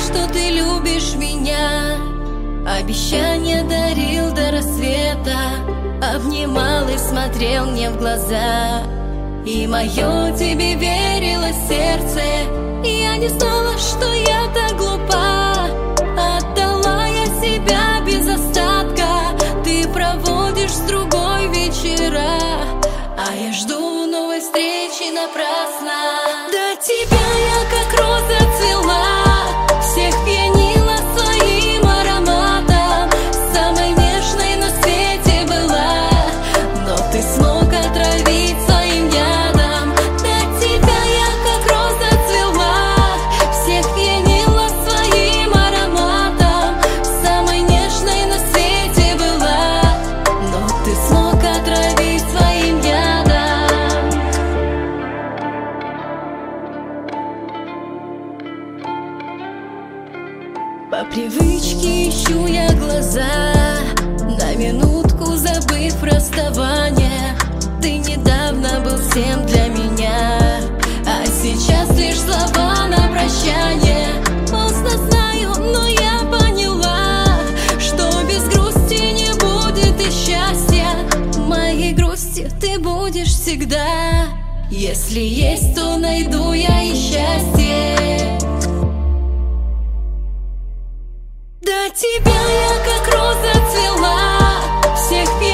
что ты любишь меня. Обещания дарил до рассвета, обнимал и смотрел мне в глаза. И мое тебе верило сердце, и я не знала, что я так глупа. Отдала я себя без остатка, ты проводишь с другой вечера, а я жду новой встречи напрасно. До тебя я как роза цвела, всех пьянила своим ароматом, самой нежной на свете была, но ты смог отравить своим ядом. До тебя я как роза цвела, всех пьянила своим ароматом, самой нежной на свете была, но ты смог отравить своим ядом. По привычке ищу я глаза, на минутку забыв расставание. Ты недавно был всем для меня, а сейчас лишь слова на прощание. Поздно знаю, но я поняла, что без грусти не будет и счастья. Моей грусти ты будешь всегда, если есть, то найду я и счастье. До тебя я как роза цвела, всех